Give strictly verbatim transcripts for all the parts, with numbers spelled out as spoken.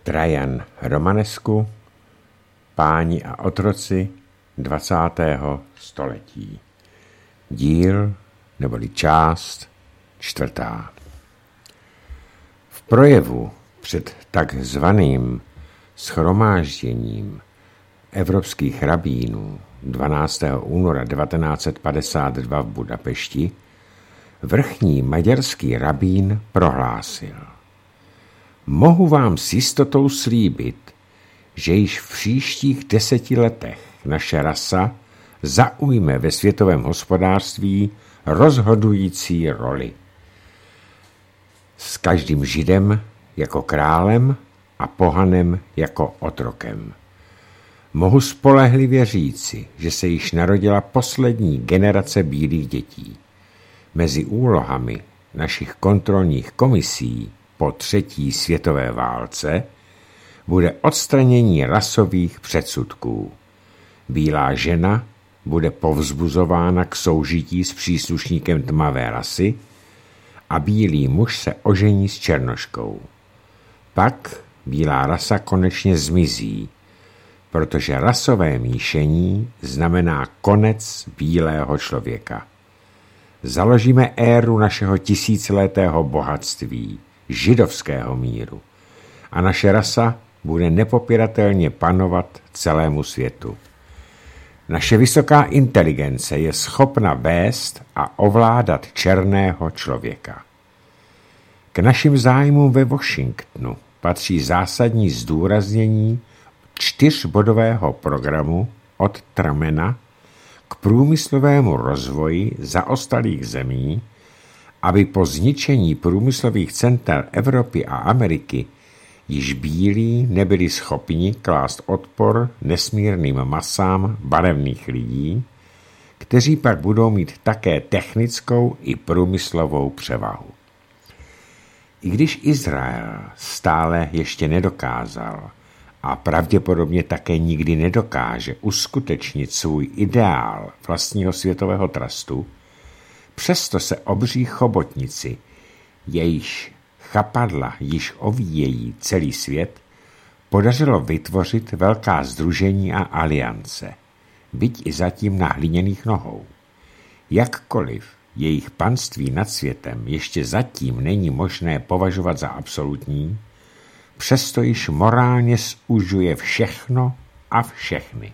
Trajan Romanescu, Páni a otroci dvacátého století. Díl neboli část čtvrtá. V projevu před takzvaným shromážděním evropských rabínů dvanáctého února devatenáct set padesát dva v Budapešti vrchní maďarský rabín prohlásil: Mohu vám s jistotou slíbit, že již v příštích deseti letech naše rasa zaujme ve světovém hospodářství rozhodující roli. S každým Židem jako králem a pohanem jako otrokem. Mohu spolehlivě říci, že se již narodila poslední generace bílých dětí. Mezi úlohami našich kontrolních komisí po třetí světové válce bude odstranění rasových předsudků. Bílá žena bude povzbuzována k soužití s příslušníkem tmavé rasy a bílý muž se ožení s černoškou. Pak bílá rasa konečně zmizí, protože rasové míšení znamená konec bílého člověka. Založíme éru našeho tisíciletého bohatství, židovského míru, a naše rasa bude nepopiratelně panovat celému světu. Naše vysoká inteligence je schopna vést a ovládat černého člověka. K našim zájmům ve Washingtonu patří zásadní zdůraznění čtyřbodového programu od Trumana k průmyslovému rozvoji zaostalých zemí, aby po zničení průmyslových center Evropy a Ameriky již bílí nebyli schopni klást odpor nesmírným masám barevných lidí, kteří pak budou mít také technickou i průmyslovou převahu. I když Izrael stále ještě nedokázal a pravděpodobně také nikdy nedokáže uskutečnit svůj ideál vlastního světového trustu, přesto se obří chobotnici, jejíž chapadla již ovíjejí celý svět, podařilo vytvořit velká sdružení a aliance, byť i zatím na hliněných nohou. Jakkoliv jejich panství nad světem ještě zatím není možné považovat za absolutní, přesto již morálně zužuje všechno a všechny.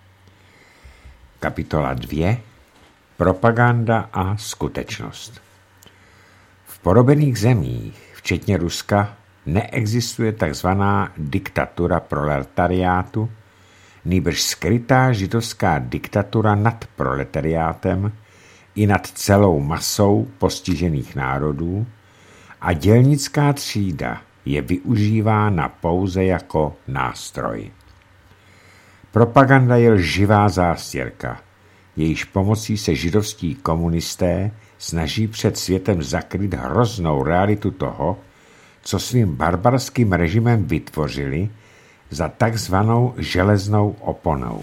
Kapitola dvě. Propaganda a skutečnost. V porobených zemích, včetně Ruska, neexistuje takzvaná diktatura proletariátu, nýbrž skrytá židovská diktatura nad proletariátem i nad celou masou postižených národů a dělnická třída je využívána pouze jako nástroj. Propaganda je lživá zástěrka, jejíž pomocí se židovští komunisté snaží před světem zakrýt hroznou realitu toho, co svým barbarským režimem vytvořili za takzvanou železnou oponou.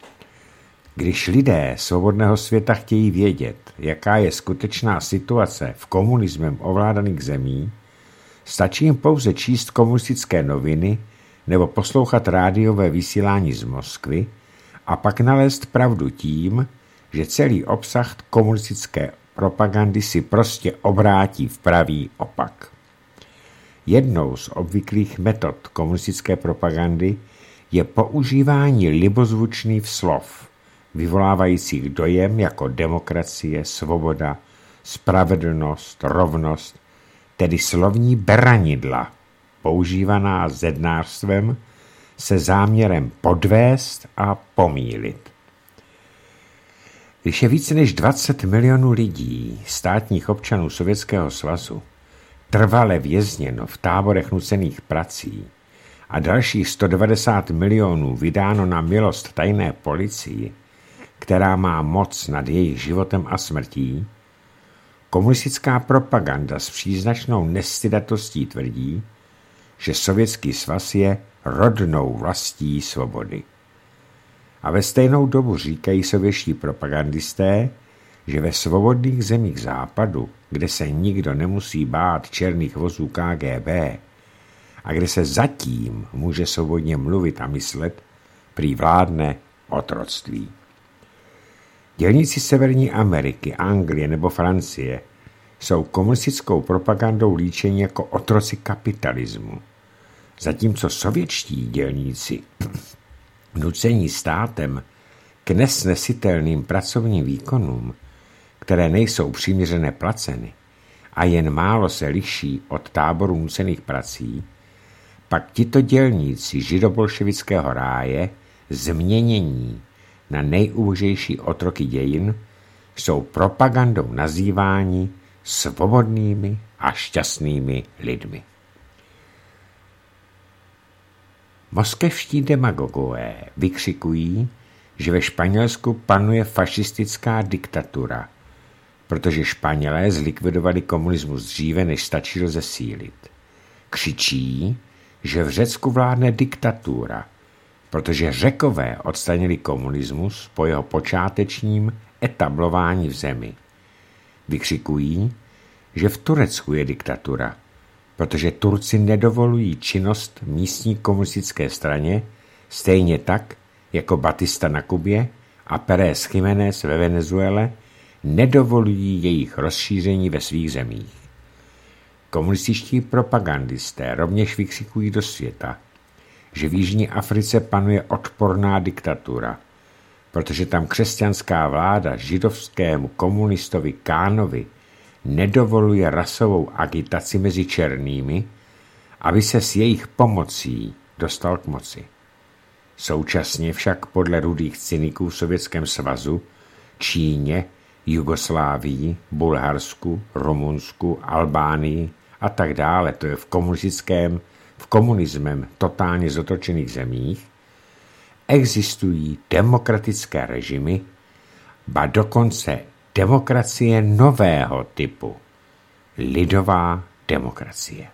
Když lidé svobodného světa chtějí vědět, jaká je skutečná situace v komunismem ovládaných zemí, stačí jim pouze číst komunistické noviny nebo poslouchat rádiové vysílání z Moskvy a pak nalézt pravdu tím, že celý obsah komunistické propagandy si prostě obrátí v pravý opak. Jednou z obvyklých metod komunistické propagandy je používání libozvučných slov, vyvolávajících dojem jako demokracie, svoboda, spravedlnost, rovnost, tedy slovní beranidla, používaná zednářstvem se záměrem podvést a pomýlit. Když je více než dvacet milionů lidí, státních občanů Sovětského svazu, trvale vězněno v táborech nucených prací a dalších sto devadesát milionů vydáno na milost tajné policii, která má moc nad jejich životem a smrtí, komunistická propaganda s příznačnou nestydatostí tvrdí, že Sovětský svaz je rodnou vlastí svobody. A ve stejnou dobu říkají sovětští propagandisté, že ve svobodných zemích západu, kde se nikdo nemusí bát černých vozů K G B a kde se zatím může svobodně mluvit a myslet, prý vládne otroctví. Dělníci Severní Ameriky, Anglie nebo Francie jsou komunistickou propagandou líčeni jako otroci kapitalismu, zatímco sovětští dělníci nucení státem k nesnesitelným pracovním výkonům, které nejsou přiměřené placeny a jen málo se liší od táborů nucených prací, pak tito dělníci židobolševického ráje, změnění na nejubožejší otroky dějin, jsou propagandou nazýváni svobodnými a šťastnými lidmi. Moskevští demagogové vykřikují, že ve Španělsku panuje fašistická diktatura, protože Španělé zlikvidovali komunismus dříve, než stačilo zesílit. Křičí, že v Řecku vládne diktatura, protože Řekové odstranili komunismus po jeho počátečním etablování v zemi. Vykřikují, že v Turecku je diktatura, protože Turci nedovolují činnost místní komunistické straně, stejně tak, jako Batista na Kubě a Pérez Jiménez ve Venezuele nedovolují jejich rozšíření ve svých zemích. Komunističtí propagandisté rovněž vykřikují do světa, že v Jižní Africe panuje odporná diktatura, protože tam křesťanská vláda židovskému komunistovi Kánovi nedovoluje rasovou agitaci mezi černými, aby se s jejich pomocí dostal k moci. Současně však podle rudých cyniků v Sovětském svazu, Číně, Jugoslávii, Bulharsku, Rumunsku, Albánii a tak dále, to je v komunistickém, v komunismem totálně zotročených zemích, existují demokratické režimy, ba dokonce demokracie nového typu, lidová demokracie.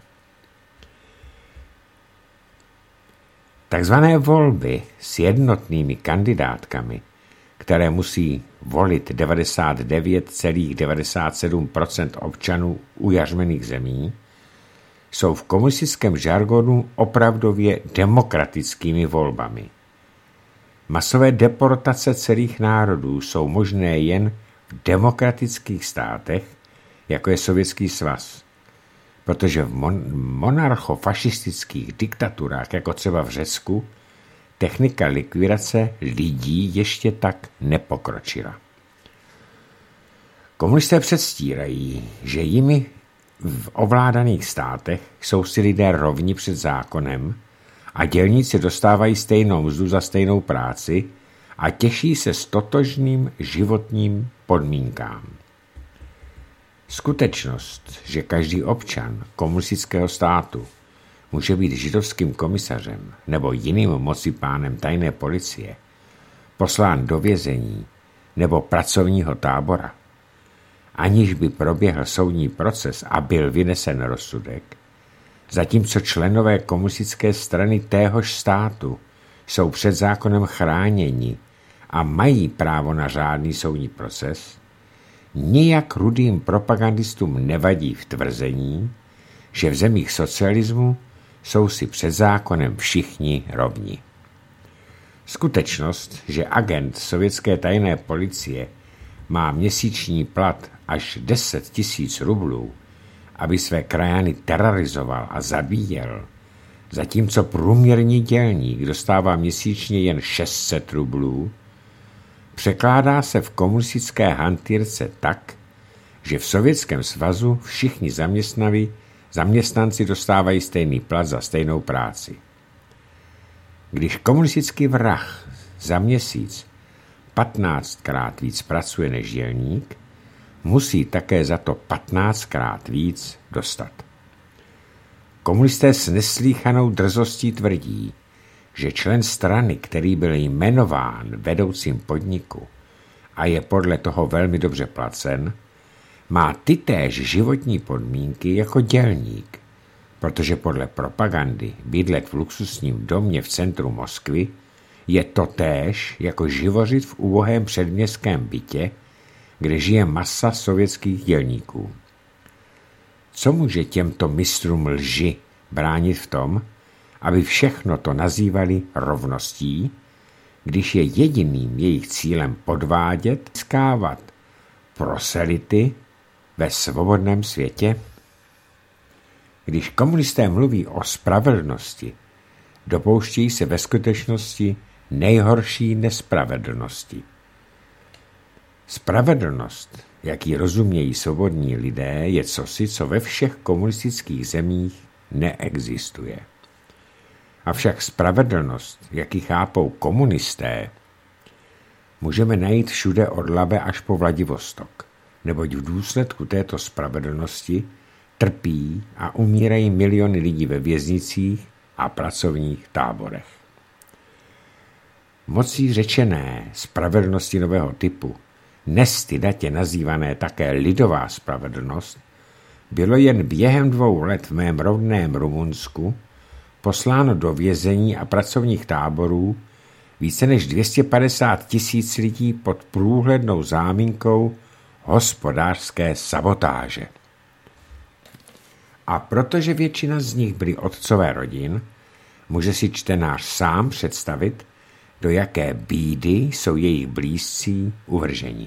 Takzvané volby s jednotnými kandidátkami, které musí volit devadesát devět celá devadesát sedm procent občanů ujařmených zemí, jsou v komunistickém žargonu opravdově demokratickými volbami. Masové deportace celých národů jsou možné jen v demokratických státech, jako je Sovětský svaz, protože v mon- monarchofašistických diktaturách, jako třeba v Řecku, technika likvidace lidí ještě tak nepokročila. Komunisté předstírají, že jimi v ovládaných státech jsou si lidé rovni před zákonem a dělníci dostávají stejnou mzdu za stejnou práci a těší se s totožným životním podmínkám. Skutečnost, že každý občan komunistického státu může být židovským komisařem nebo jiným mocipánem tajné policie, poslán do vězení nebo pracovního tábora, aniž by proběhl soudní proces a byl vynesen rozsudek, zatímco členové komunistické strany téhož státu jsou před zákonem chráněni a mají právo na řádný soudní proces, nijak rudým propagandistům nevadí v tvrzení, že v zemích socialismu jsou si před zákonem všichni rovni. Skutečnost, že agent sovětské tajné policie má měsíční plat až deset tisíc rublů, aby své krajany terorizoval a zabíjel, zatímco průměrný dělník dostává měsíčně jen šest set rublů, překládá se v komunistické hantýrce tak, že v Sovětském svazu všichni zaměstnaví zaměstnanci dostávají stejný plat za stejnou práci. Když komunistický vrah za měsíc patnáctkrát víc pracuje než dělník, musí také za to patnáctkrát víc dostat. Komunisté s neslýchanou drzostí tvrdí, že člen strany, který byl jmenován vedoucím podniku a je podle toho velmi dobře placen, má tytéž životní podmínky jako dělník, protože podle propagandy bydlet v luxusním domě v centru Moskvy je totéž jako živořit v ubohém předměstském bytě, kde žije masa sovětských dělníků. Co může těmto mistrům lži bránit v tom, aby všechno to nazývali rovností, když je jediným jejich cílem podvádět, získávat proselity ve svobodném světě? Když komunisté mluví o spravedlnosti, dopouštějí se ve skutečnosti nejhorší nespravedlnosti. Spravedlnost, jak ji rozumějí svobodní lidé, je cosi, co ve všech komunistických zemích neexistuje. Avšak spravedlnost, jak ji chápou komunisté, můžeme najít všude od Labe až po Vladivostok, neboť v důsledku této spravedlnosti trpí a umírají miliony lidí ve věznicích a pracovních táborech. Mocí řečené spravedlnosti nového typu, nestydatě nazývané také lidová spravedlnost, bylo jen během dvou let v mém rodném Rumunsku posláno do vězení a pracovních táborů více než dvě stě padesát tisíc lidí pod průhlednou záminkou hospodářské sabotáže. A protože většina z nich byli otcové rodin, může si čtenář sám představit, do jaké bídy jsou jejich blízcí uvrženi.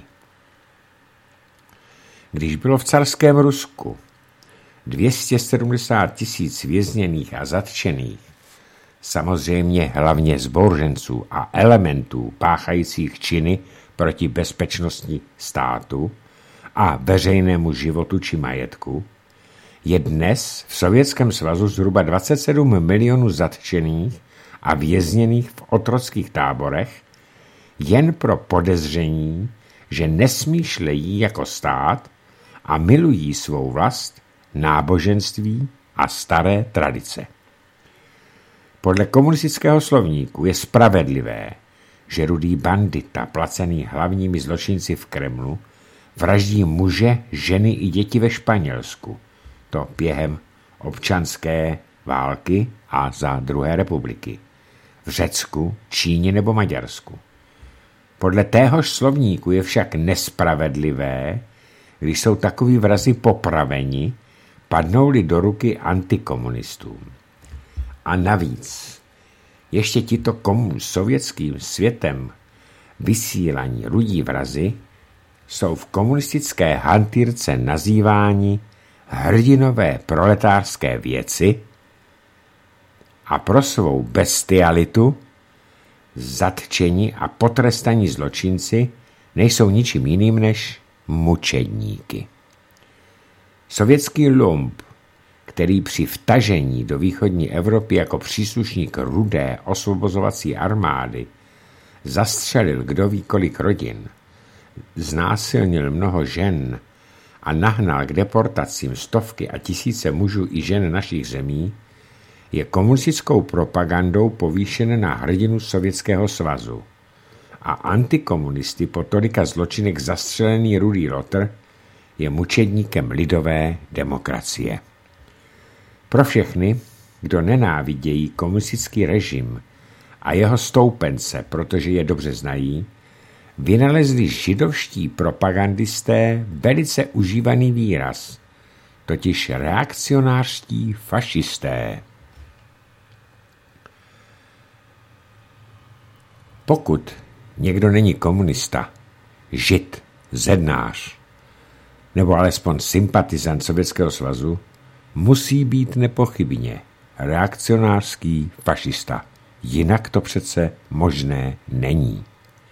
Když bylo v carském Rusku dvě stě sedmdesát tisíc vězněných a zatčených, samozřejmě hlavně zbouřenců a elementů páchajících činy proti bezpečnosti státu a veřejnému životu či majetku, je dnes v Sovětském svazu zhruba dvacet sedm milionů zatčených a vězněných v otrockých táborech jen pro podezření, že nesmýšlejí jako stát a milují svou vlast, náboženství a staré tradice. Podle komunistického slovníku je spravedlivé, že rudý bandita, placený hlavními zločinci v Kremlu, vraždí muže, ženy i děti ve Španělsku, to během občanské války a za druhé republiky, v Řecku, Číně nebo Maďarsku. Podle téhož slovníku je však nespravedlivé, když jsou takoví vrazi popraveni, padnou-li do ruky antikomunistům. A navíc, ještě tito komu sovětským světem vysílaní rudí vrazi jsou v komunistické hantýrce nazýváni hrdinové proletářské věci a pro svou bestialitu zatčeni a potrestaní zločinci nejsou ničím jiným než mučedníky. Sovětský lump, který při vtažení do východní Evropy jako příslušník rudé osvobozovací armády zastřelil kdo ví kolik rodin, znásilnil mnoho žen a nahnal k deportacím stovky a tisíce mužů i žen našich zemí, je komunistickou propagandou povýšen na hrdinu Sovětského svazu. A antikomunisty po tolika zločinech zastřelený rudý Rotr je mučedníkem lidové demokracie. Pro všechny, kdo nenávidějí komunistický režim a jeho stoupence, protože je dobře znají, vynalezli židovští propagandisté velice užívaný výraz, totiž reakcionářští fašisté. Pokud někdo není komunista, žid, zednář, nebo alespoň sympatizant Sovětského svazu, musí být nepochybně reakcionářský fašista. Jinak to přece možné není.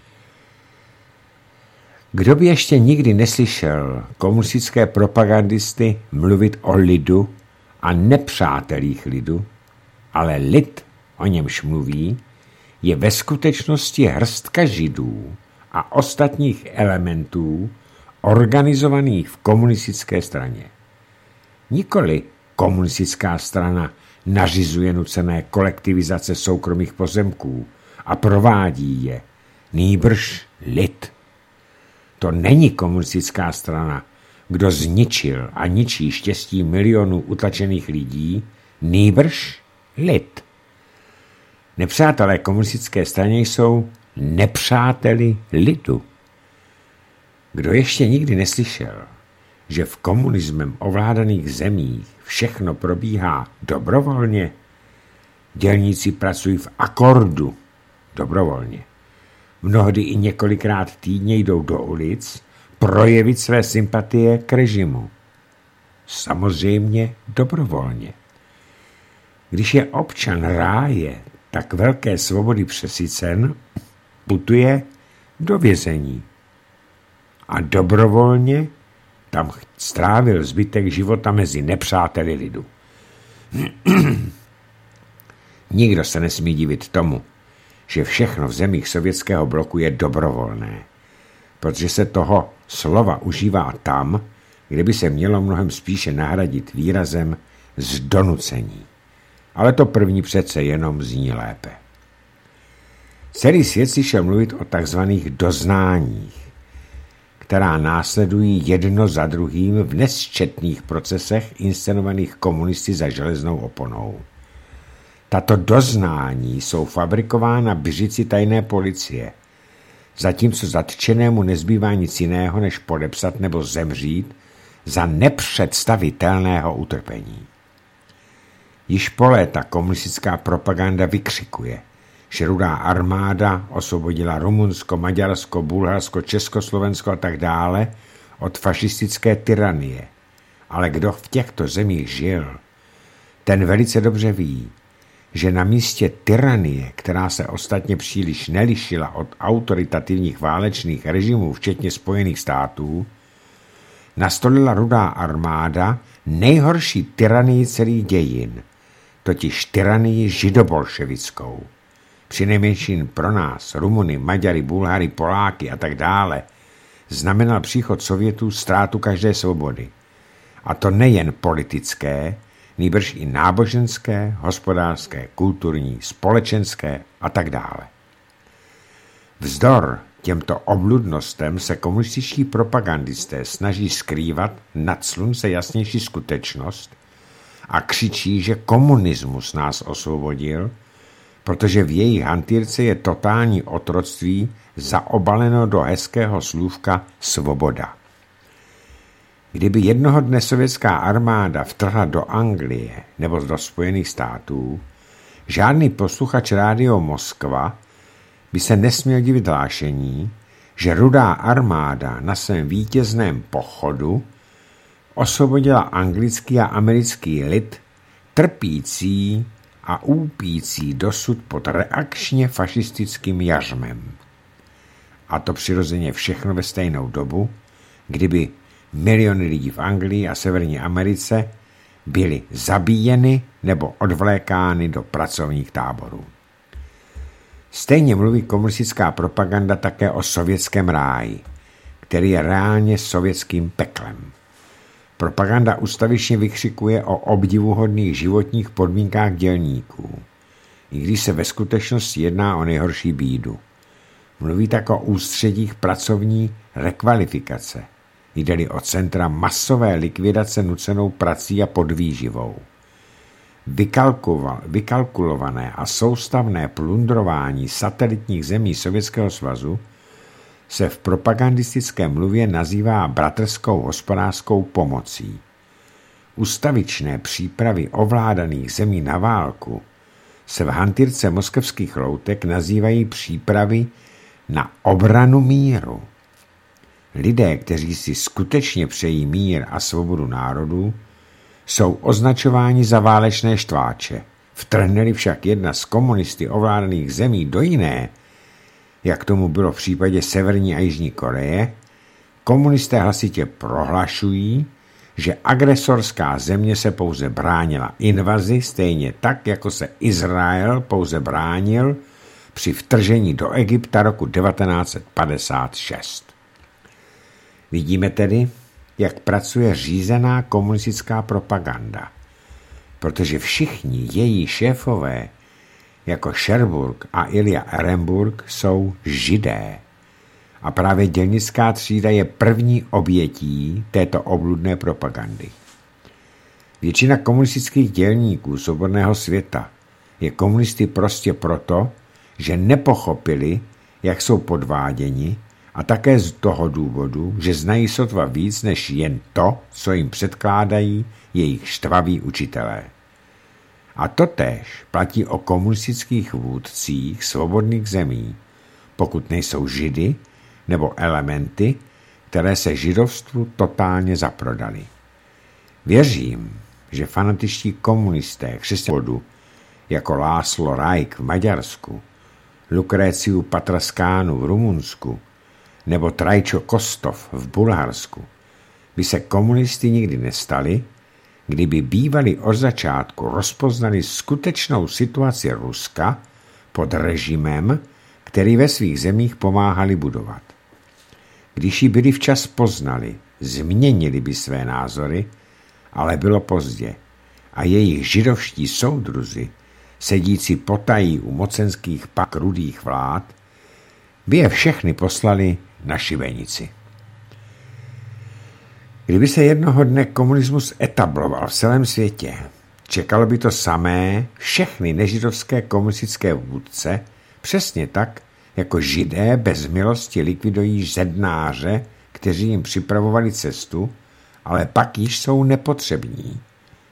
Kdo by ještě nikdy neslyšel komunistické propagandisty mluvit o lidu a nepřátelích lidu, ale lid, o němž mluví, je ve skutečnosti hrstka židů a ostatních elementů organizovaných v komunistické straně. Nikoli komunistická strana nařizuje nucené kolektivizace soukromých pozemků a provádí je, nýbrž lid. To není komunistická strana, kdo zničil a ničí štěstí milionů utlačených lidí, nýbrž lid. Nepřátelé komunistické straně jsou nepřáteli lidu. Kdo ještě nikdy neslyšel, že v komunismem ovládaných zemích všechno probíhá dobrovolně? Dělníci pracují v akordu dobrovolně. Mnohdy i několikrát týdně jdou do ulic projevit své sympatie k režimu. Samozřejmě dobrovolně. Když je občan ráje tak velké svobody přesycen, putuje do vězení. A dobrovolně tam strávil zbytek života mezi nepřáteli lidu. Nikdo se nesmí divit tomu, že všechno v zemích sovětského bloku je dobrovolné, protože se toho slova užívá tam, kde by se mělo mnohem spíše nahradit výrazem z donucení. Ale to první přece jenom zní lépe. Celý svět si šel mluvit o takzvaných doznáních, která následují jedno za druhým v nesčetných procesech inscenovaných komunisty za železnou oponou. Tato doznání jsou fabrikována břici tajné policie, zatímco zatčenému nezbývá nic jiného, než podepsat nebo zemřít za nepředstavitelného utrpení. Již po léta komunistická propaganda vykřikuje, že Rudá armáda osvobodila Rumunsko, Maďarsko, Bulharsko, Československo a tak dále od fašistické tyranie. Ale kdo v těchto zemích žil, ten velice dobře ví, že na místě tyranie, která se ostatně příliš nelišila od autoritativních válečných režimů, včetně Spojených států, nastolila Rudá armáda nejhorší tyranii celých dějin, totiž tyranii židobolševickou. Přinejmenším pro nás, Rumuny, Maďary, Bulhary, Poláky a tak dále, znamenal příchod Sovětů ztrátu každé svobody. A to nejen politické, nýbrž i náboženské, hospodářské, kulturní, společenské a tak dále. Vzdor těmto obludnostem se komunističtí propagandisté snaží skrývat nad slunce jasnější skutečnost a křičí, že komunismus nás osvobodil, protože v jejich hantýrce je totální otroctví zaobaleno do hezkého slůvka svoboda. Kdyby jednoho dne sovětská armáda vtrhla do Anglie nebo do Spojených států, žádný posluchač rádio Moskva by se nesměl divit hlášení, že Rudá armáda na svém vítězném pochodu osvobodila anglický a americký lid trpící a úpící dosud pod reakčně fašistickým jařmem. A to přirozeně všechno ve stejnou dobu, kdyby miliony lidí v Anglii a Severní Americe byly zabíjeny nebo odvlékány do pracovních táborů. Stejně mluví komunistická propaganda také o sovětském ráji, který je reálně sovětským peklem. Propaganda ustavičně vykřikuje o obdivuhodných životních podmínkách dělníků, i když se ve skutečnosti jedná o nejhorší bídu. Mluví tak o ústředích pracovní rekvalifikace, jde-li o centra masové likvidace nucenou prací a podvýživou. Vykalkulované a soustavné plundrování satelitních zemí Sovětského svazu se v propagandistické mluvě nazývá bratrskou hospodářskou pomocí. Ustavičné přípravy ovládaných zemí na válku se v hantýrce moskevských loutek nazývají přípravy na obranu míru. Lidé, kteří si skutečně přejí mír a svobodu národů, jsou označováni za válečné štváče. Vtrhne-li však jedna z komunisty ovládaných zemí do jiné, jak tomu bylo v případě Severní a Jižní Koreje, komunisté hlasitě prohlašují, že agresorská země se pouze bránila invazi, stejně tak, jako se Izrael pouze bránil při vtržení do Egypta roku devatenáct set padesát šest. Vidíme tedy, jak pracuje řízená komunistická propaganda, protože všichni její šéfové, jako Scherburg a Ilja Ehrenburg, jsou Židé. A právě dělnická třída je první obětí této obludné propagandy. Většina komunistických dělníků svobodného světa je komunisty prostě proto, že nepochopili, jak jsou podváděni A také z toho důvodu, že znají sotva víc než jen to, co jim předkládají jejich štvaví učitelé. A totéž platí o komunistických vůdcích svobodných zemí, pokud nejsou židy nebo elementy, které se židovstvu totálně zaprodali. Věřím, že fanatičtí komunisté křesťanů jako László Rajk v Maďarsku, Lukréciu Patraskánu v Rumunsku nebo Trajčo Kostov v Bulharsku by se komunisty nikdy nestali, kdyby bývali od začátku rozpoznali skutečnou situaci Ruska pod režimem, který ve svých zemích pomáhali budovat. Když ji byli včas poznali, změnili by své názory, ale bylo pozdě a jejich židovští soudruzi, sedící potají u mocenských pak rudých vlád, by je všechny poslali na šibenici. Kdyby se jednoho dne komunismus etabloval v celém světě, čekalo by to samé všechny nežidovské komunistické vůdce, přesně tak, jako židé bez milosti likvidují zednáře, kteří jim připravovali cestu, ale pak již jsou nepotřební.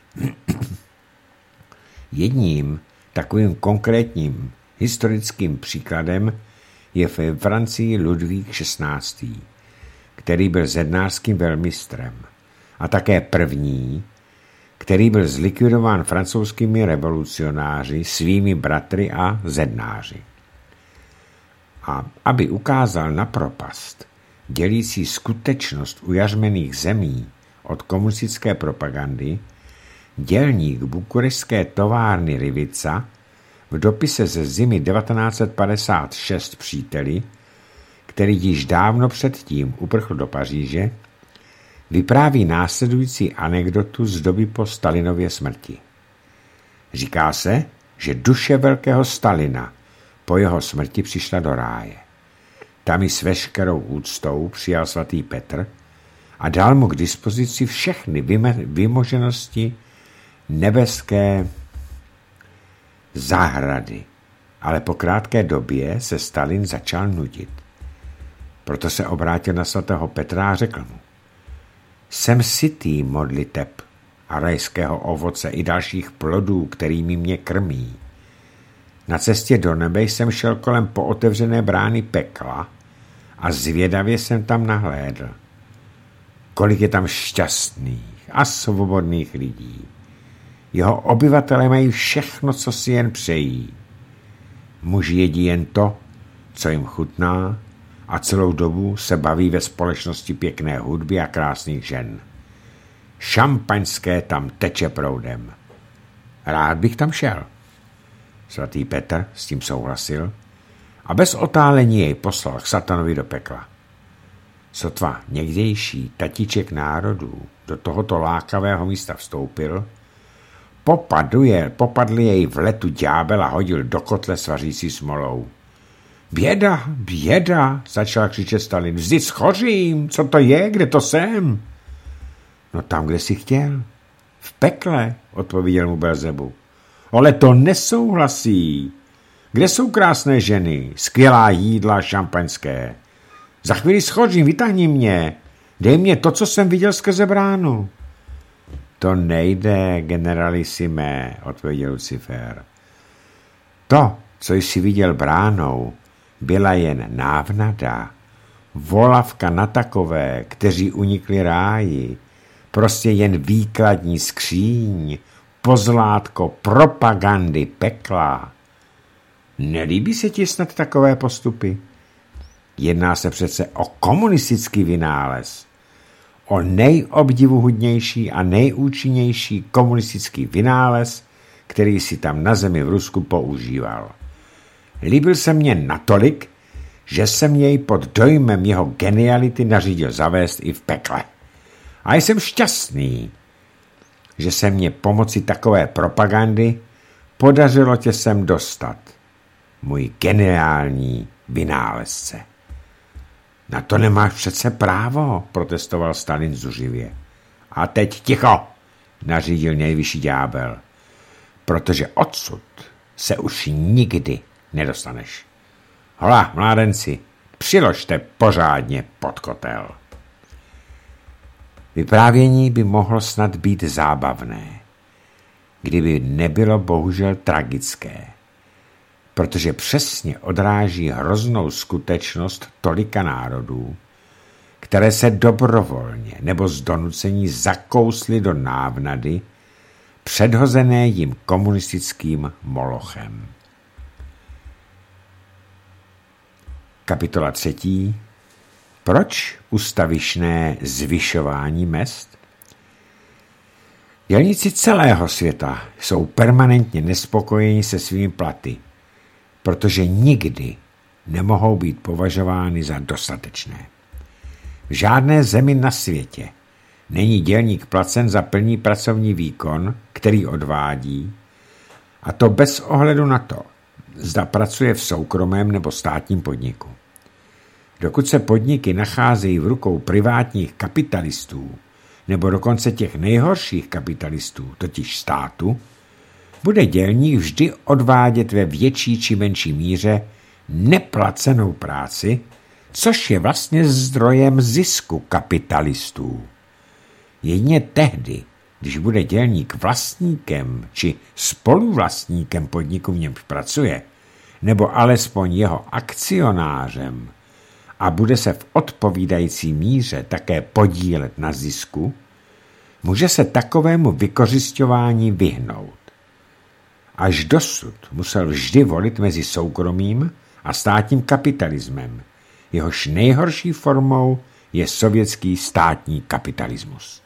Jedním takovým konkrétním historickým příkladem je ve Francii Ludvík šestnáctý, který byl zednářským velmistrem, a také první, který byl zlikvidován francouzskými revolucionáři, svými bratry a zednáři. A aby ukázal na propast, dělící skutečnost ujařmených zemí od komunistické propagandy, dělník bukurešťské továrny Rivica v dopise ze zimy devatenáct set padesát šest příteli, který již dávno předtím uprchl do Paříže, vypráví následující anekdotu z doby po Stalinově smrti. Říká se, že duše velkého Stalina po jeho smrti přišla do ráje. Tam ji s veškerou úctou přijal svatý Petr a dal mu k dispozici všechny vymoženosti nebeské zahrady, ale po krátké době se Stalin začal nudit. Proto se obrátil na svatého Petra a řekl mu: jsem sytý modliteb a rajského ovoce i dalších plodů, kterými mě krmí. Na cestě do nebe jsem šel kolem pootevřené brány pekla a zvědavě jsem tam nahlédl. Kolik je tam šťastných a svobodných lidí. Jeho obyvatelé mají všechno, co si jen přejí. Muži jedí jen to, co jim chutná, a celou dobu se baví ve společnosti pěkné hudby a krásných žen. Šampaňské tam teče proudem. Rád bych tam šel. Svatý Petr s tím souhlasil a bez otálení jej poslal k satanovi do pekla. Sotva někdejší tatíček národů do tohoto lákavého místa vstoupil, popadl, je, popadl jej v letu ďábel a hodil do kotle s vařící smolou. Běda, běda, začal křičet Stalin. Vždyť schořím, co to je, kde to jsem? No tam, kde jsi chtěl. V pekle, odpověděl mu Belzebu. Ale to nesouhlasí. Kde jsou krásné ženy, skvělá jídla, šampaňské? Za chvíli schořím, vytáhni mě. Dej mě to, co jsem viděl skrze bránu. To nejde, generalisime, odpověděl Lucifer. To, co jsi viděl bránou, byla jen návnada, volavka na takové, kteří unikli ráji, prostě jen výkladní skříň, pozlátko propagandy pekla. Nelíbí se ti snad takové postupy? Jedná se přece o komunistický vynález, o nejobdivuhodnější a nejúčinnější komunistický vynález, který si tam na zemi v Rusku používal. Líbil se mně natolik, že jsem jej pod dojmem jeho geniality nařídil zavést i v pekle. A jsem šťastný, že se mě pomocí takové propagandy podařilo tě sem dostat, můj geniální vynálezce. Na to nemáš přece právo, protestoval Stalin zuřivě. A teď ticho, nařídil nejvyšší ďábel, protože odsud se už nikdy nedostaneš. Hola, mládenci, přiložte pořádně pod kotel. Vyprávění by mohlo snad být zábavné, kdyby nebylo bohužel tragické, protože přesně odráží hroznou skutečnost tolika národů, které se dobrovolně nebo z donucení zakously do návnady, předhozené jim komunistickým molochem. Kapitola třetí. Proč ustavičné zvyšování mezd? Dělníci celého světa jsou permanentně nespokojeni se svými platy, protože nikdy nemohou být považovány za dostatečné. V žádné zemi na světě není dělník placen za plný pracovní výkon, který odvádí, a to bez ohledu na to, zda pracuje v soukromém nebo státním podniku. Dokud se podniky nacházejí v rukou privátních kapitalistů, nebo dokonce těch nejhorších kapitalistů, totiž státu, bude dělník vždy odvádět ve větší či menší míře neplacenou práci, což je vlastně zdrojem zisku kapitalistů. Jedině tehdy, když bude dělník vlastníkem či spoluvlastníkem podniku, v němž pracuje, nebo alespoň jeho akcionářem, a bude se v odpovídající míře také podílet na zisku, může se takovému vykořisťování vyhnout. Až dosud musel vždy volit mezi soukromým a státním kapitalismem, jehož nejhorší formou je sovětský státní kapitalismus.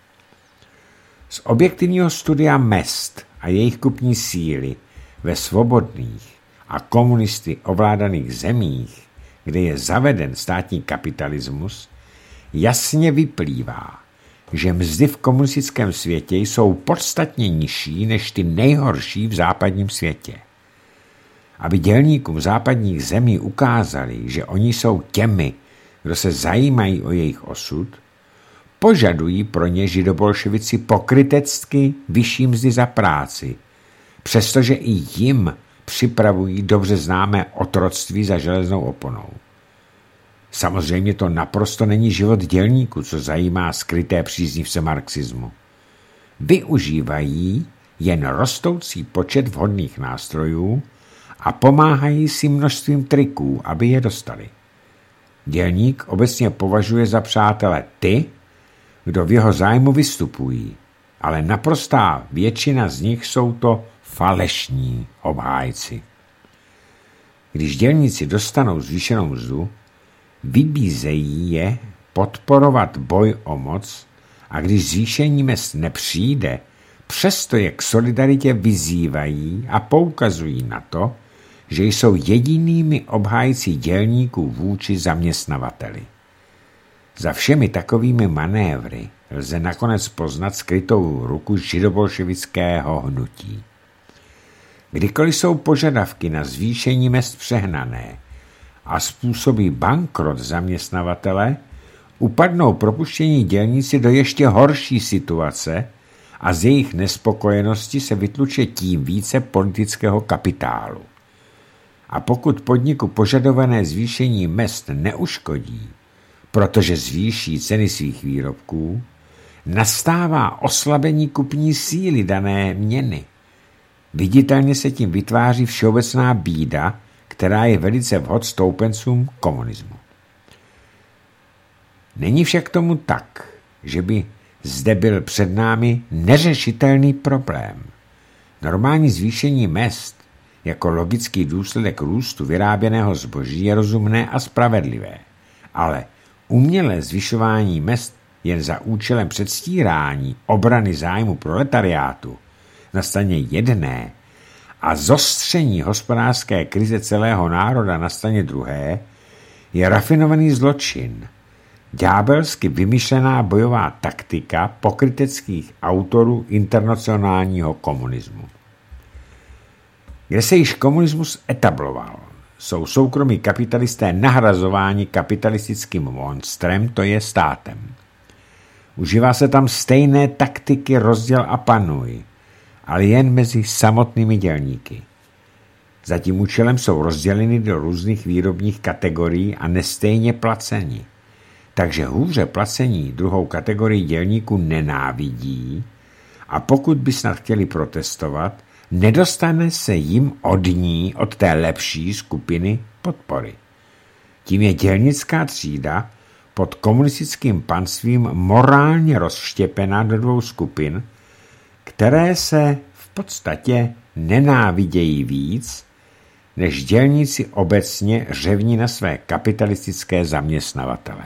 Z objektivního studia mezd a jejich kupní síly ve svobodných a komunisty ovládaných zemích, kde je zaveden státní kapitalismus, jasně vyplývá, že mzdy v komunistickém světě jsou podstatně nižší než ty nejhorší v západním světě. Aby dělníkům západních zemí ukázali, že oni jsou těmi, kdo se zajímají o jejich osud, požadují pro ně židobolševici pokrytecky vyšší mzdy za práci, přestože i jim připravují dobře známé otroctví za železnou oponou. Samozřejmě to naprosto není život dělníků, co zajímá skryté příznivce marxismu. Využívají jen rostoucí počet vhodných nástrojů a pomáhají si množstvím triků, aby je dostali. Dělník obecně považuje za přátele ty, kdo v jeho zájmu vystupují, ale naprostá většina z nich jsou to falešní obhájci. Když dělníci dostanou zvýšenou mzdu, vybízejí je podporovat boj o moc, a když zvýšení mezd nepřijde, přesto je k solidaritě vyzývají a poukazují na to, že jsou jedinými obhájci dělníků vůči zaměstnavateli. Za všemi takovými manévry lze nakonec poznat skrytou ruku židobolševického hnutí. Kdykoliv jsou požadavky na zvýšení mezd přehnané a způsobí bankrot zaměstnavatele, upadnou propuštění dělníci do ještě horší situace a z jejich nespokojenosti se vytluče tím více politického kapitálu. A pokud podniku požadované zvýšení mezd neuškodí, protože zvýší ceny svých výrobků, nastává oslabení kupní síly dané měny. Viditelně se tím vytváří všeobecná bída, která je velice vhod stoupencům komunismu. Není však tomu tak, že by zde byl před námi neřešitelný problém. Normální zvýšení mezd jako logický důsledek růstu vyráběného zboží je rozumné a spravedlivé, ale umělé zvyšování mezd jen za účelem předstírání obrany zájmu proletariátu na straně jedné a zostření hospodářské krize celého národa na straně druhé je rafinovaný zločin, ďábelsky vymyšlená bojová taktika pokryteckých autorů internacionálního komunismu. Kde se již komunismus etabloval, jsou soukromí kapitalisté nahrazováni kapitalistickým monstrem, to je státem. Užívá se tam stejné taktiky rozděl a panuj, ale jen mezi samotnými dělníky. Za tím účelem jsou rozděleny do různých výrobních kategorií a nestejně placeni. Takže hůře placení druhou kategorii dělníků nenávidí a pokud by snad chtěli protestovat, nedostane se jim od ní, od té lepší skupiny podpory. Tím je dělnická třída pod komunistickým panstvím morálně rozštěpena do dvou skupin, které se v podstatě nenávidějí víc, než dělníci obecně řevní na své kapitalistické zaměstnavatele.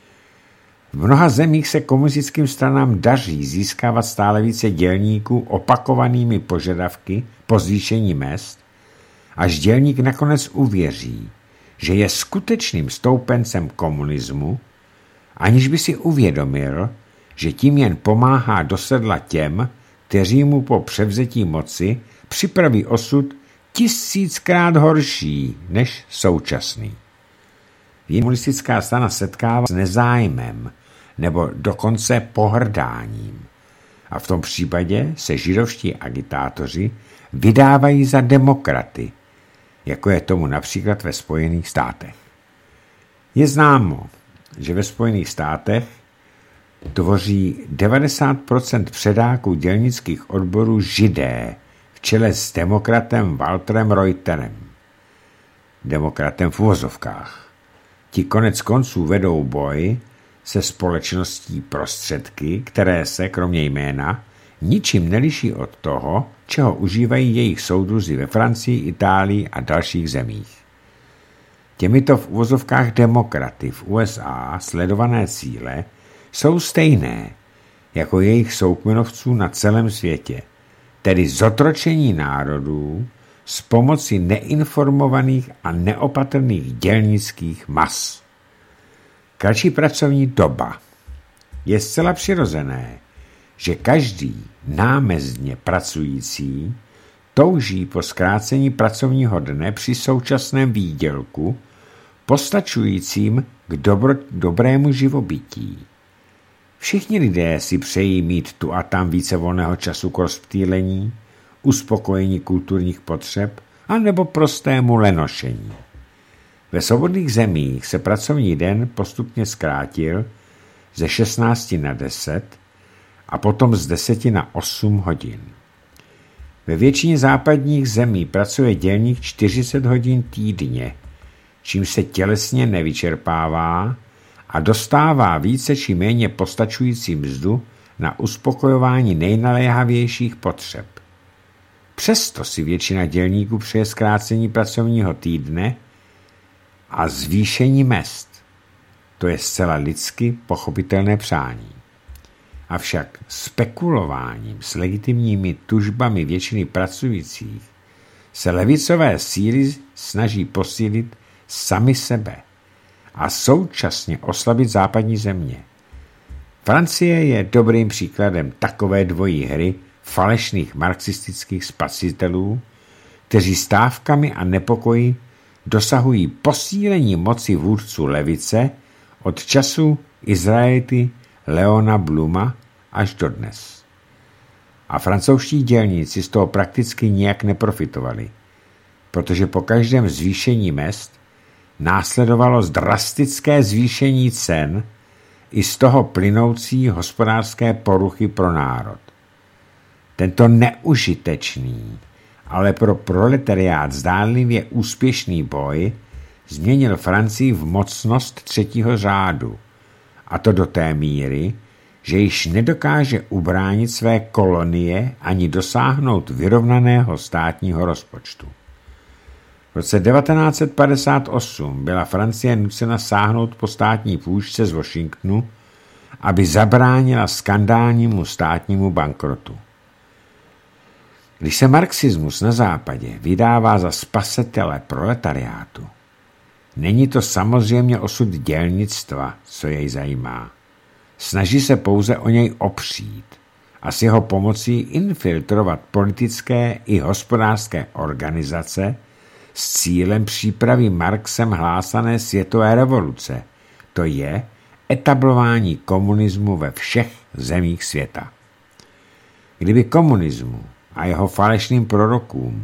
V mnoha zemích se komunistickým stranám daří získávat stále více dělníků opakovanými požadavky po zvýšení mezd, až dělník nakonec uvěří, že je skutečným stoupencem komunismu, aniž by si uvědomil, že tím jen pomáhá do sedla těm, kteří mu po převzetí moci připraví osud tisíckrát horší než současný. Komunistická strana setkává s nezájmem nebo dokonce pohrdáním. A v tom případě se židovští agitátoři vydávají za demokraty, jako je tomu například ve Spojených státech. Je známo, že ve Spojených státech tvoří devadesát procent předáků dělnických odborů židé v čele s demokratem Walterem Reuterem. Demokratem v uvozovkách. Ti konec konců vedou boj se společností prostředky, které se, kromě jména, ničím neliší od toho, čeho užívají jejich soudruzi ve Francii, Itálii a dalších zemích. Těmito v uvozovkách demokraty v U S A sledované cíle jsou stejné jako jejich soukmenovců na celém světě, tedy zotročení národů s pomocí neinformovaných a neopatrných dělnických mas. Kratší pracovní doba. Je zcela přirozené, že každý námezdně pracující touží po zkrácení pracovního dne při současném výdělku postačujícím k dobro, dobrému živobytí. Všichni lidé si přejí mít tu a tam více volného času k rozptýlení, uspokojení kulturních potřeb a nebo prostému lenošení. Ve svobodných zemích se pracovní den postupně zkrátil ze šestnácti na deset a potom z deseti na osm hodin. Ve většině západních zemí pracuje dělník čtyřicet hodin týdně, čím se tělesně nevyčerpává a dostává více či méně postačující mzdu na uspokojování nejnaléhavějších potřeb. Přesto si většina dělníků přeje zkrácení pracovního týdne a zvýšení mezd. To je zcela lidsky pochopitelné přání. Avšak spekulováním s legitimními tužbami většiny pracujících se levicové síly snaží posílit sami sebe a současně oslabit západní země. Francie je dobrým příkladem takové dvojí hry falešných marxistických spasitelů, kteří stávkami a nepokoji dosahují posílení moci vůdců levice od času Izraelity Leona Bluma až dodnes. A francouzští dělníci z toho prakticky nijak neprofitovali, protože po každém zvýšení mezd následovalo drastické zvýšení cen i z toho plynoucí hospodářské poruchy pro národ. Tento neužitečný, ale pro proletariát zdánlivě úspěšný boj změnil Francii v mocnost třetího řádu, a to do té míry, že již nedokáže ubránit své kolonie ani dosáhnout vyrovnaného státního rozpočtu. V roce devatenáct set padesát osm byla Francie nucena sáhnout po státní půjčce z Washingtonu, aby zabránila skandálnímu státnímu bankrotu. Když se marxismus na západě vydává za spasitele proletariátu, není to samozřejmě osud dělnictva, co jej zajímá. Snaží se pouze o něj opřít a s jeho pomocí infiltrovat politické i hospodářské organizace s cílem přípravy Marxem hlásané světové revoluce, to je etablování komunismu ve všech zemích světa. Kdyby komunismu a jeho falešným prorokům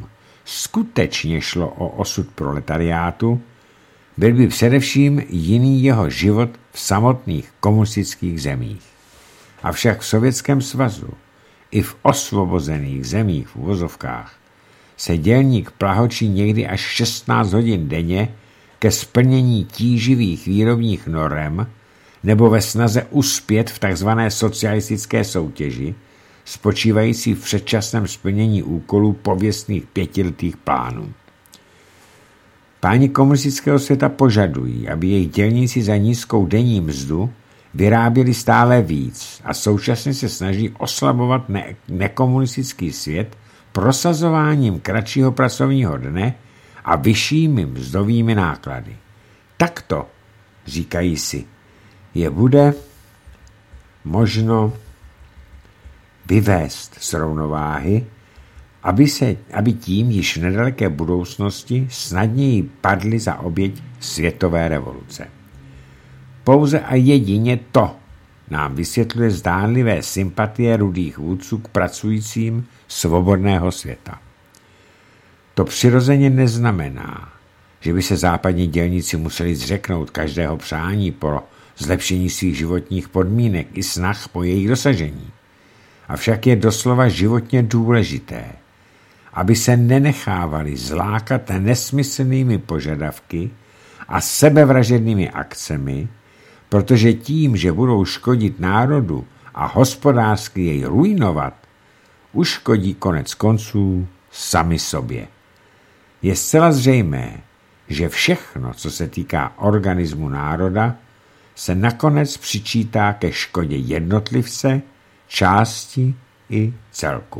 skutečně šlo o osud proletariátu, byl by především jiný jeho život v samotných komunistických zemích. Avšak v Sovětském svazu i v osvobozených zemích v uvozovkách se dělník plahočí někdy až šestnáct hodin denně ke splnění tíživých výrobních norem nebo ve snaze uspět v tzv. Socialistické soutěži, spočívající v předčasném splnění úkolů pověstných pětiletých plánů. Páni komunistického světa požadují, aby jejich dělníci za nízkou denní mzdu vyráběli stále víc a současně se snaží oslabovat ne- nekomunistický svět prosazováním kratšího pracovního dne a vyššími mzdovými náklady. Takto, říkají si, je bude možno vyvést z rovnováhy, aby, se, aby tím již v nedaleké budoucnosti snadněji padly za oběť světové revoluce. Pouze a jedině to nám vysvětluje zdánlivé sympatie rudých vůdců k pracujícím svobodného světa. To přirozeně neznamená, že by se západní dělníci museli zřeknout každého přání pro zlepšení svých životních podmínek i snah po jejich dosažení. Avšak je doslova životně důležité, aby se nenechávali zlákat nesmyslnými požadavky a sebevražednými akcemi, protože tím, že budou škodit národu a hospodářsky jej ruinovat, uškodí konec konců sami sobě. Je zcela zřejmé, že všechno, co se týká organismu národa, se nakonec přičítá ke škodě jednotlivce, části i celku.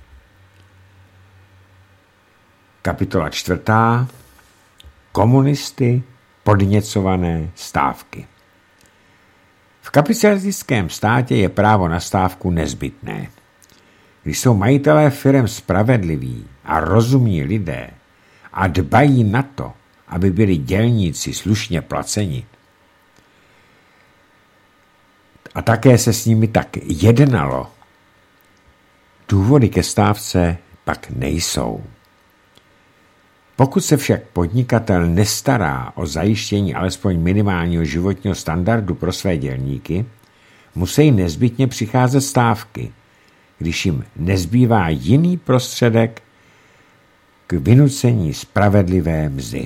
Kapitola čtvrtá. Komunisty podněcované stávky. V kapitalistickém státě je právo na stávku nezbytné. Když jsou majitelé firem spravedliví a rozumní lidé a dbají na to, aby byli dělníci slušně placeni, a také se s nimi tak jednalo, důvody ke stávce pak nejsou. Pokud se však podnikatel nestará o zajištění alespoň minimálního životního standardu pro své dělníky, musí nezbytně přicházet stávky, když jim nezbývá jiný prostředek k vynucení spravedlivé mzdy.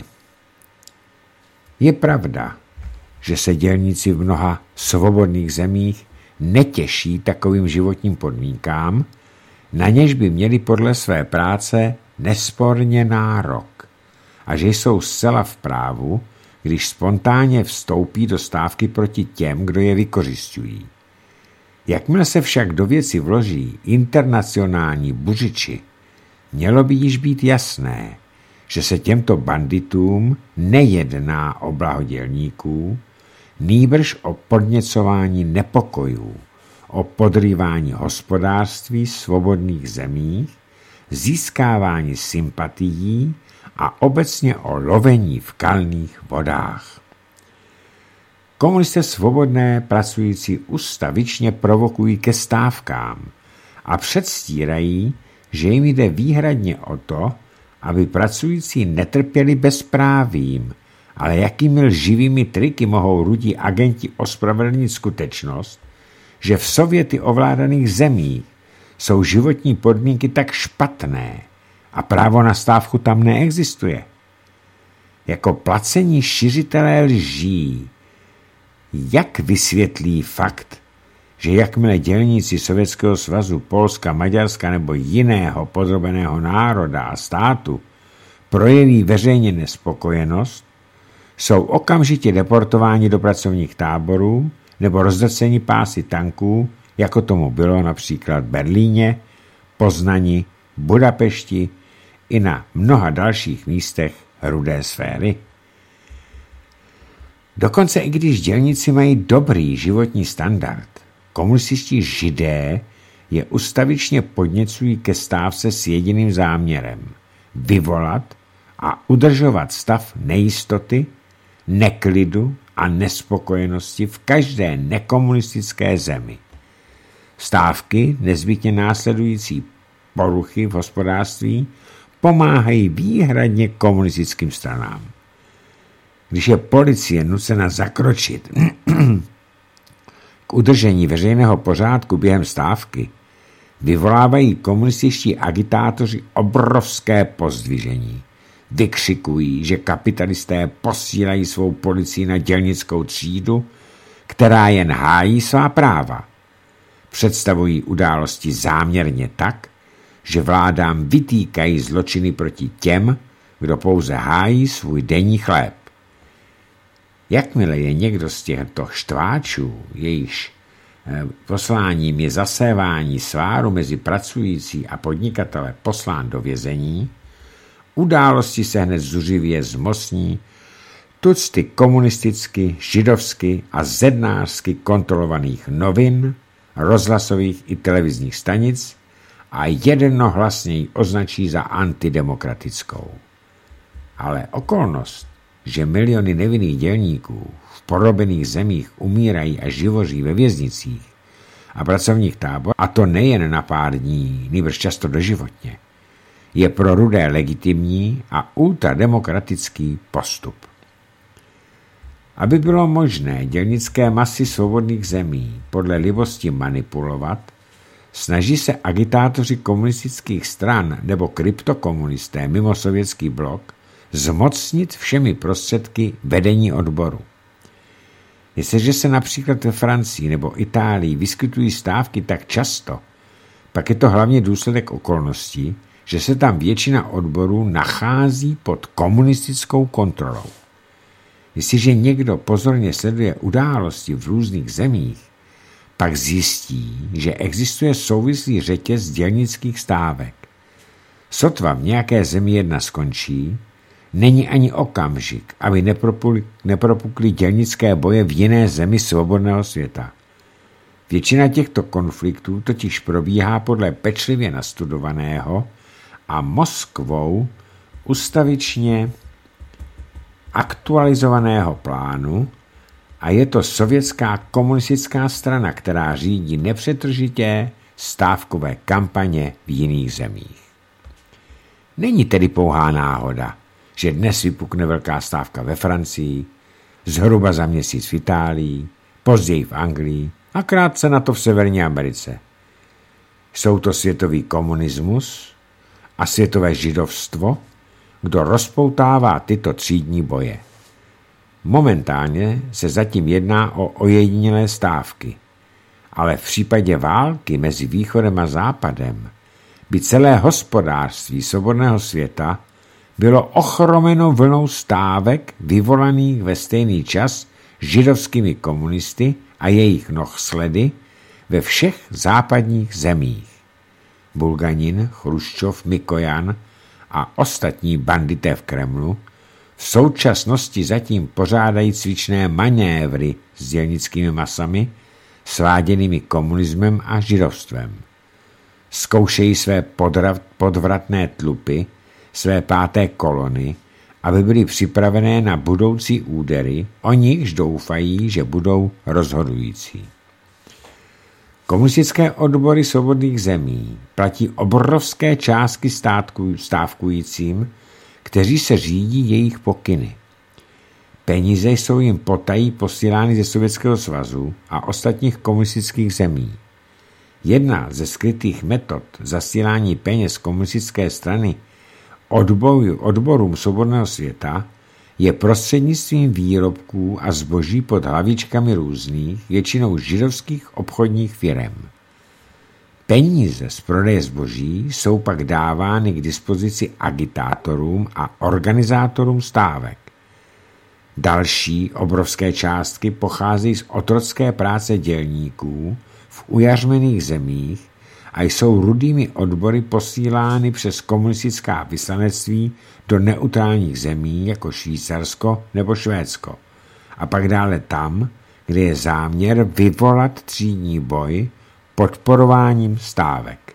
Je pravda, že se dělníci v mnoha svobodných zemích netěší takovým životním podmínkám, na něž by měli podle své práce nesporně nárok a že jsou zcela v právu, když spontánně vstoupí do stávky proti těm, kdo je vykořisťují. Jakmile se však do věci vloží internacionální buřiči, mělo by již být jasné, že se těmto banditům nejedná o blaho dělníků, nýbrž o podněcování nepokojů, o podrývání hospodářství svobodných zemích, získávání sympatií a obecně o lovení v kalných vodách. Komunisté svobodné pracující ustavičně provokují ke stávkám a předstírají, že jim jde výhradně o to, aby pracující netrpěli bezprávím, ale jakými lživými triky mohou rudí agenti ospravedlnit skutečnost, že v Sověty ovládaných zemích jsou životní podmínky tak špatné a právo na stávku tam neexistuje. Jako placení šiřitelé lží, jak vysvětlí fakt, že jakmile dělníci Sovětského svazu, Polska, Maďarska nebo jiného podrobeného národa a státu projeví veřejně nespokojenost, jsou okamžitě deportováni do pracovních táborů nebo rozdrceni pásy tanků, jako tomu bylo například v Berlíně, Poznani, Budapešti i na mnoha dalších místech rudé sféry. Dokonce i když dělníci mají dobrý životní standard, komunističtí židé je ustavičně podněcují ke stávce s jediným záměrem – vyvolat a udržovat stav nejistoty, neklidu a nespokojenosti v každé nekomunistické zemi. Stávky, nezbytně následující poruchy v hospodářství, pomáhají výhradně komunistickým stranám. Když je policie nucena zakročit k udržení veřejného pořádku během stávky, vyvolávají komunističtí agitátoři obrovské pozdvižení. Vykřikují, že kapitalisté posílají svou policii na dělnickou třídu, která jen hájí svá práva. Představují události záměrně tak, že vládám vytýkají zločiny proti těm, kdo pouze hájí svůj denní chléb. Jakmile je někdo z těchto štváčů, jejichž posláním je zasévání sváru mezi pracující a podnikatele poslán do vězení, události se hned zuřivě zmocní tucty komunisticky, židovsky a zednářsky kontrolovaných novin, rozhlasových i televizních stanic a jednohlasně ji označí za antidemokratickou. Ale okolnost, že miliony nevinných dělníků v porobených zemích umírají a živoří ve věznicích a pracovních táborech, a to nejen na pár dní, nýbrž často doživotně, je pro Rudé legitimní a ultrademokratický postup. Aby bylo možné dělnické masy svobodných zemí podle libosti manipulovat, snaží se agitátoři komunistických stran nebo kryptokomunisté mimo sovětský blok zmocnit všemi prostředky vedení odboru. Jestliže se například ve Francii nebo Itálii vyskytují stávky tak často, pak je to hlavně důsledek okolností, že se tam většina odborů nachází pod komunistickou kontrolou. Jestliže někdo pozorně sleduje události v různých zemích, pak zjistí, že existuje souvislý řetěz dělnických stávek. Sotva v nějaké zemi jedna skončí, není ani okamžik, aby nepropukly, nepropukly dělnické boje v jiné zemi svobodného světa. Většina těchto konfliktů totiž probíhá podle pečlivě nastudovaného a Moskvou ustavičně aktualizovaného plánu a je to sovětská komunistická strana, která řídí nepřetržitě stávkové kampaně v jiných zemích. Není tedy pouhá náhoda, že dnes vypukne velká stávka ve Francii, zhruba za měsíc v Itálii, později v Anglii a krátce na to v Severní Americe. Jsou to světový komunismus a světové židovstvo, kdo rozpoutává tyto třídní boje. Momentálně se zatím jedná o ojedinělé stávky, ale v případě války mezi východem a západem by celé hospodářství svobodného světa bylo ochromeno vlnou stávek vyvolaných ve stejný čas židovskými komunisty a jejich nohsledy ve všech západních zemích. Bulganin, Chruščov, Mikojan a ostatní bandité v Kremlu v současnosti zatím pořádají cvičné manévry s dělnickými masami, sváděnými komunismem a židovstvem. Zkoušejí své podvratné tlupy, své páté kolony, aby byly připravené na budoucí údery, o nichž doufají, že budou rozhodující. Komunistické odbory svobodných zemí platí obrovské částky stávkujícím, kteří se řídí jejich pokyny. Peníze jsou jim potají posílány ze Sovětského svazu a ostatních komunistických zemí. Jedna ze skrytých metod zasílání peněz komunistické strany odboju, odborům svobodného světa je prostřednictvím výrobků a zboží pod hlavičkami různých, většinou židovských obchodních firem. Peníze z prodeje zboží jsou pak dávány k dispozici agitátorům a organizátorům stávek. Další obrovské částky pocházejí z otrocké práce dělníků v ujařmených zemích a jsou rudými odbory posílány přes komunistická vyslanectví do neutrálních zemí jako Švýcarsko nebo Švédsko a pak dále tam, kde je záměr vyvolat třídní boj podporováním stávek.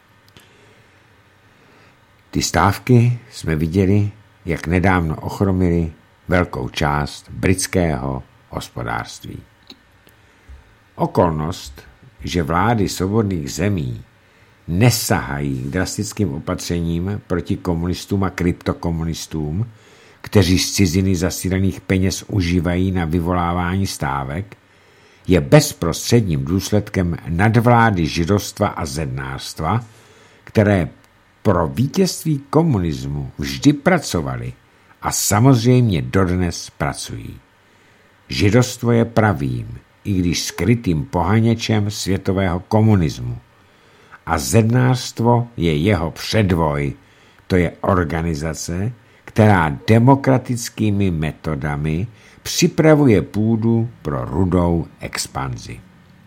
Ty stávky jsme viděli, jak nedávno ochromily velkou část britského hospodářství. Okolnost, že vlády svobodných zemí nesahají k drastickým opatřením proti komunistům a kryptokomunistům, kteří z ciziny zasílených peněz užívají na vyvolávání stávek, je bezprostředním důsledkem nadvlády židovstva a zednářstva, které pro vítězství komunismu vždy pracovali a samozřejmě dodnes pracují. Židovstvo je pravým, i když skrytým pohaněčem světového komunismu. A zednářstvo je jeho předvoj, to je organizace, která demokratickými metodami připravuje půdu pro rudou expanzi.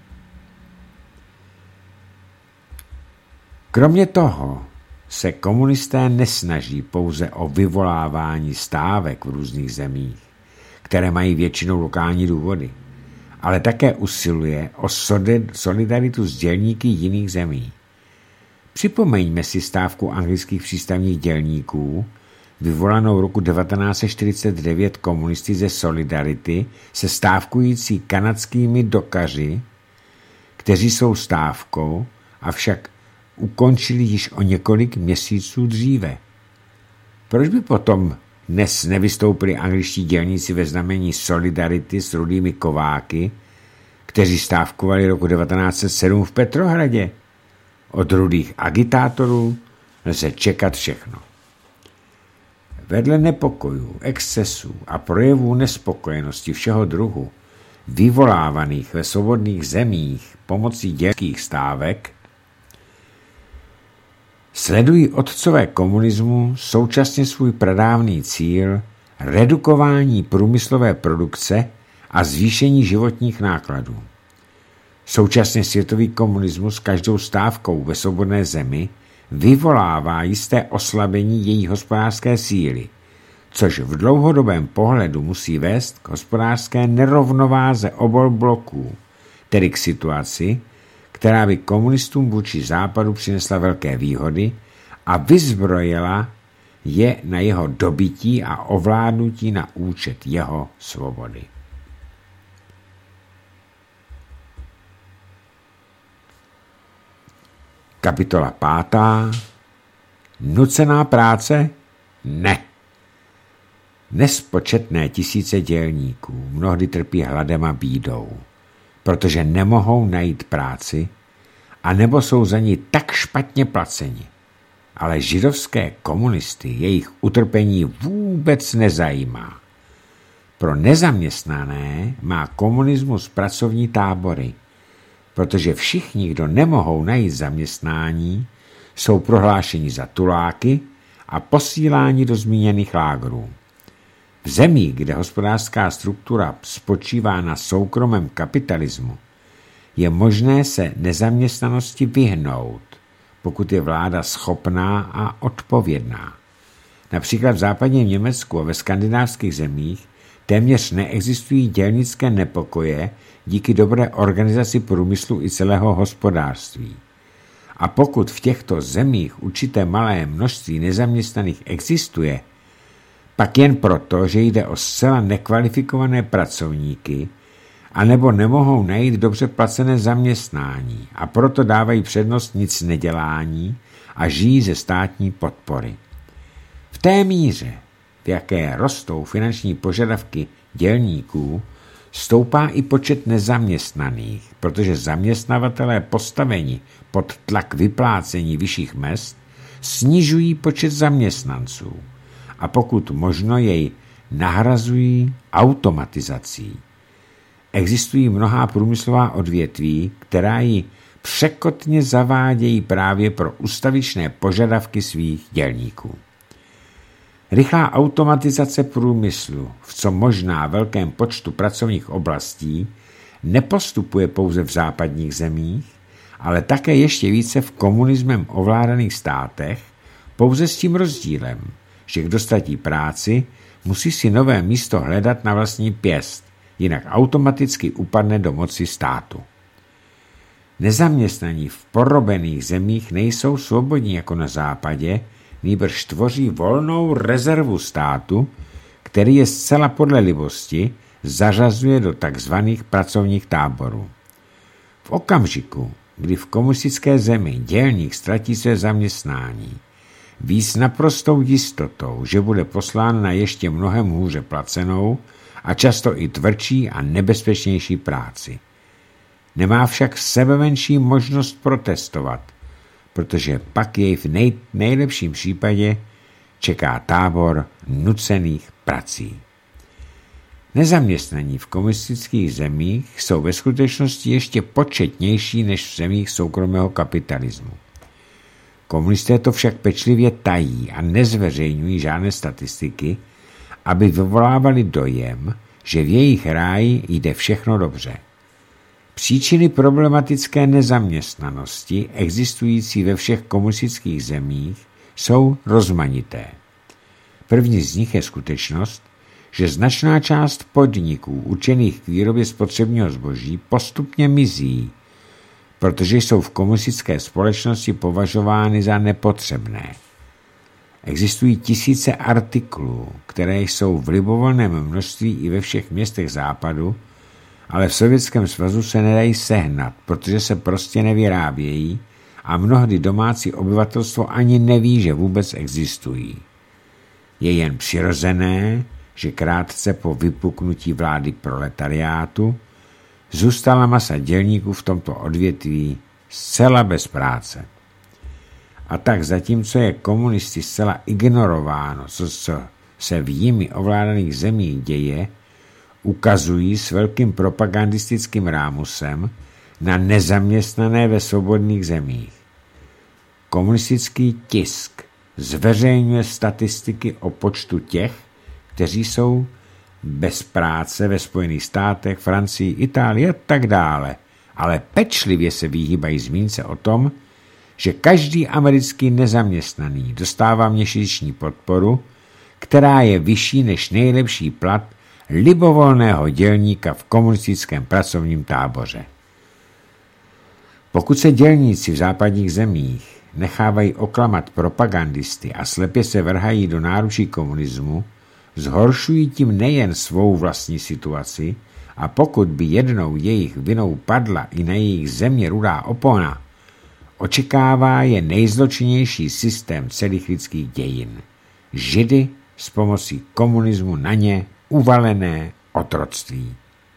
Kromě toho se komunisté nesnaží pouze o vyvolávání stávek v různých zemích, které mají většinou lokální důvody, ale také usiluje o solidaritu s dělníky jiných zemí. Připomeňme si stávku anglických přístavních dělníků, vyvolanou roku devatenáct set čtyřicet devět komunisty ze Solidarity se stávkující kanadskými dokaři, kteří jsou stávkou, avšak ukončili již o několik měsíců dříve. Proč by potom dnes nevystoupili angličtí dělníci ve znamení Solidarity s rudými kováky, kteří stávkovali roku devatenáct set sedm v Petrohradě? Od rudých agitátorů lze čekat všechno. Vedle nepokojů, excesů a projevů nespokojenosti všeho druhu, vyvolávaných ve svobodných zemích pomocí dělnických stávek, sledují otcové komunismu současně svůj pradávný cíl redukování průmyslové produkce a zvýšení životních nákladů. Současně světový komunismus každou stávkou ve svobodné zemi vyvolává jisté oslabení její hospodářské síly, což v dlouhodobém pohledu musí vést k hospodářské nerovnováze obou bloků, tedy k situaci, která by komunistům vůči západu přinesla velké výhody a vyzbrojila je na jeho dobytí a ovládnutí na účet jeho svobody. Kapitola pátá. Nucená práce? Ne. Nespočetné tisíce dělníků mnohdy trpí hladem a bídou, protože nemohou najít práci, anebo jsou za ní tak špatně placeni. Ale židovské komunisty jejich utrpení vůbec nezajímá. Pro nezaměstnané má komunismus pracovní tábory, protože všichni, kdo nemohou najít zaměstnání, jsou prohlášeni za tuláky a posíláni do zmíněných lágrů. V zemích, kde hospodářská struktura spočívá na soukromém kapitalismu, je možné se nezaměstnanosti vyhnout, pokud je vláda schopná a odpovědná. Například v západním Německu a ve skandinávských zemích téměř neexistují dělnické nepokoje díky dobré organizaci průmyslu i celého hospodářství. A pokud v těchto zemích určité malé množství nezaměstnaných existuje, pak jen proto, že jde o zcela nekvalifikované pracovníky, anebo nemohou najít dobře placené zaměstnání a proto dávají přednost nic nedělání a žijí ze státní podpory. V té míře, v jaké rostou finanční požadavky dělníků, stoupá i počet nezaměstnaných, protože zaměstnavatelé postaveni pod tlak vyplácení vyšších mezd snižují počet zaměstnanců a pokud možno jej nahrazují automatizací. Existují mnohá průmyslová odvětví, která ji překotně zavádějí právě pro ustavičné požadavky svých dělníků. Rychlá automatizace průmyslu v co možná velkém počtu pracovních oblastí nepostupuje pouze v západních zemích, ale také ještě více v komunismem ovládaných státech, pouze s tím rozdílem, že kdo ztratí práci, musí si nové místo hledat na vlastní pěst, jinak automaticky upadne do moci státu. Nezaměstnaní v porobených zemích nejsou svobodní jako na západě, nýbrž tvoří volnou rezervu státu, který je zcela podle libosti zařazuje do takzvaných pracovních táborů. V okamžiku, kdy v komunistické zemi dělník ztratí své zaměstnání, ví s naprostou jistotou, že bude poslán na ještě mnohem hůře placenou a často i tvrdší a nebezpečnější práci. Nemá však sebemenší možnost protestovat, protože pak jej v nej, nejlepším případě čeká tábor nucených prací. Nezaměstnaní v komunistických zemích jsou ve skutečnosti ještě početnější než v zemích soukromého kapitalismu. Komunisté to však pečlivě tají a nezveřejňují žádné statistiky, aby vyvolávali dojem, že v jejich ráji jde všechno dobře. Příčiny problematické nezaměstnanosti existující ve všech komunistických zemích jsou rozmanité. První z nich je skutečnost, že značná část podniků určených k výrobě spotřebního zboží postupně mizí, protože jsou v komunistické společnosti považovány za nepotřebné. Existují tisíce artiklů, které jsou v libovolném množství i ve všech městech západu, ale v Sovětském svazu se nedají sehnat, protože se prostě nevyrábějí a mnohdy domácí obyvatelstvo ani neví, že vůbec existují. Je jen přirozené, že krátce po vypuknutí vlády proletariátu zůstala masa dělníků v tomto odvětví zcela bez práce. A tak zatímco je komunisty zcela ignorováno, co se v jimi ovládaných zemích děje, ukazují s velkým propagandistickým rámusem na nezaměstnané ve svobodných zemích. Komunistický tisk zveřejňuje statistiky o počtu těch, kteří jsou bez práce ve Spojených státech, Francii, Itálii a tak dále, ale pečlivě se vyhýbají zmínce o tom, že každý americký nezaměstnaný dostává měsíční podporu, která je vyšší než nejlepší plat libovolného dělníka v komunistickém pracovním táboře. Pokud se dělníci v západních zemích nechávají oklamat propagandisty a slepě se vrhají do náručí komunismu, zhoršují tím nejen svou vlastní situaci, a pokud by jednou jejich vinou padla i na jejich země rudá opona, očekává je nejzločinnější systém celých lidských dějin. Židy s pomocí komunismu na ně uvalené otroctví.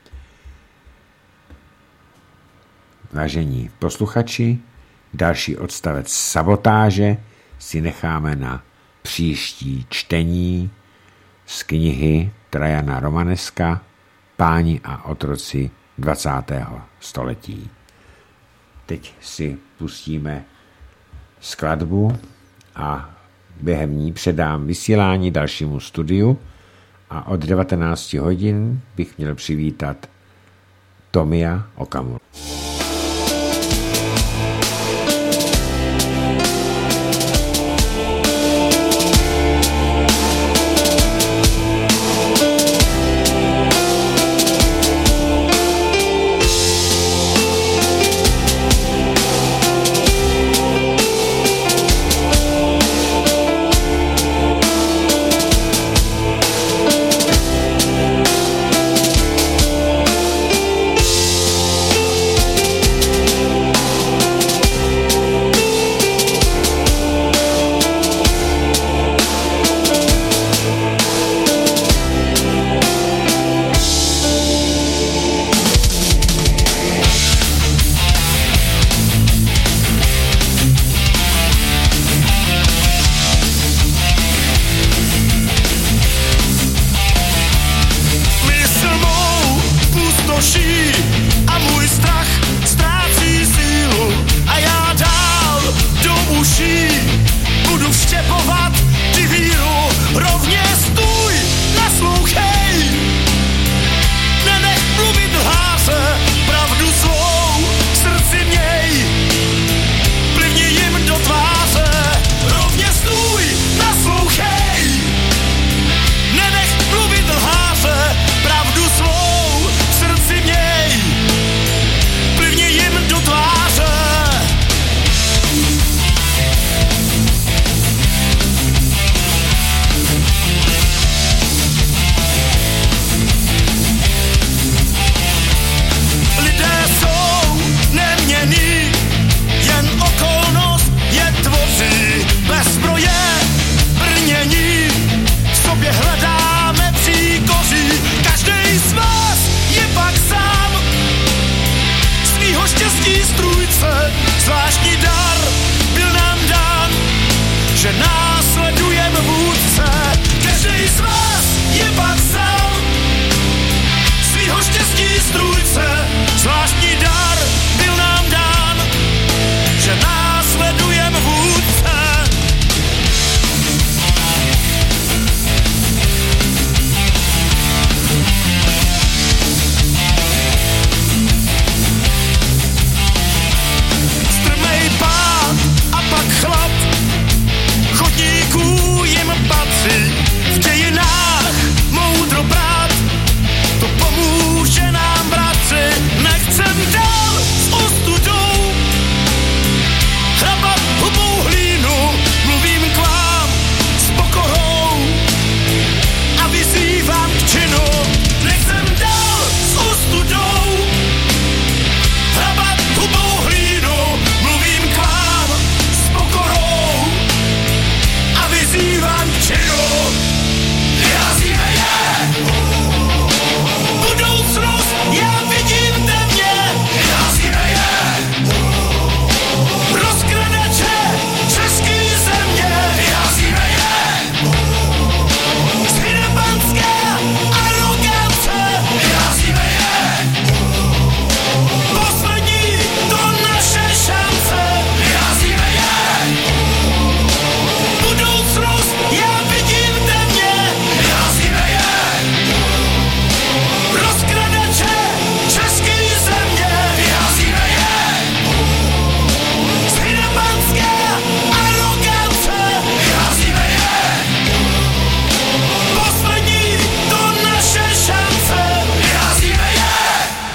Vážení posluchači, další odstavec sabotáže si necháme na příští čtení z knihy Trajana Romaneska Páni a otroci dvacátého století. Teď si pustíme skladbu a během ní předám vysílání dalšímu studiu a od devatenáct hodin bych měl přivítat Tomia Okamuru.